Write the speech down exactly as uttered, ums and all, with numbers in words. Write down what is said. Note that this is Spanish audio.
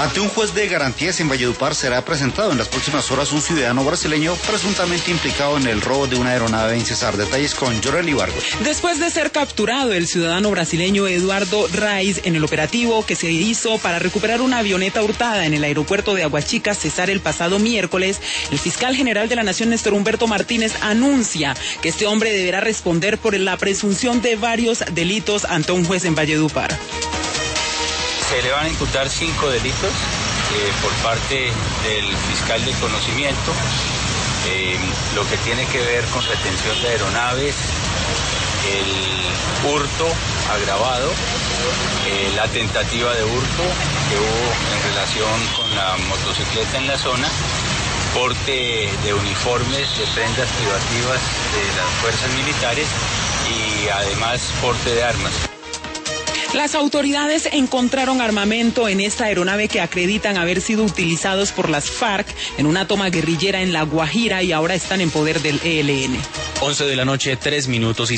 Ante un juez de garantías en Valledupar será presentado en las próximas horas un ciudadano brasileño presuntamente implicado en el robo de una aeronave en Cesar. Detalles con Yoreli Vargas. Después de ser capturado el ciudadano brasileño Eduardo Raiz en el operativo que se hizo para recuperar una avioneta hurtada en el aeropuerto de Aguachica, Cesar, el pasado miércoles, el fiscal general de la Nación, Néstor Humberto Martínez, anuncia que este hombre deberá responder por la presunción de varios delitos ante un juez en Valledupar. Se le van a imputar cinco delitos eh, por parte del fiscal de conocimiento, eh, lo que tiene que ver con retención de aeronaves, el hurto agravado, eh, la tentativa de hurto que hubo en relación con la motocicleta en la zona, porte de uniformes, de prendas privativas de las fuerzas militares y además porte de armas. Las autoridades encontraron armamento en esta aeronave que acreditan haber sido utilizados por las FARC en una toma guerrillera en La Guajira y ahora están en poder del E L N. once de la noche, tres minutos y